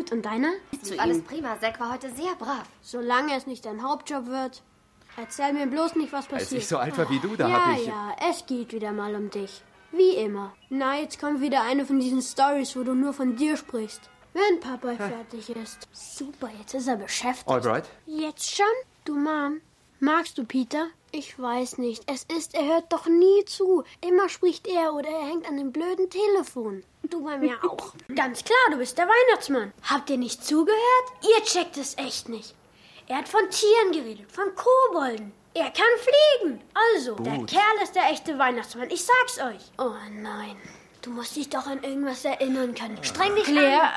gut. Und deiner? Alles prima. Zack war heute sehr brav. Solange es nicht dein Hauptjob wird. Erzähl mir bloß nicht, was passiert. Als ich so alt war wie du, da ja, hab ich... Ja, es geht wieder mal um dich. Wie immer. Na, jetzt kommt wieder eine von diesen Stories, wo du nur von dir sprichst. Wenn Papa fertig ist. Super, jetzt ist er beschäftigt. Albright. Jetzt schon? Du Mom, magst du Peter? Ich weiß nicht. Er hört doch nie zu. Immer spricht er oder er hängt an dem blöden Telefon. Du bei mir auch. Ganz klar, du bist der Weihnachtsmann. Habt ihr nicht zugehört? Ihr checkt es echt nicht. Er hat von Tieren geredet, von Kobolden. Er kann fliegen. Also, der Kerl ist der echte Weihnachtsmann. Ich sag's euch. Oh nein. Du musst dich doch an irgendwas erinnern können. Streng dich an.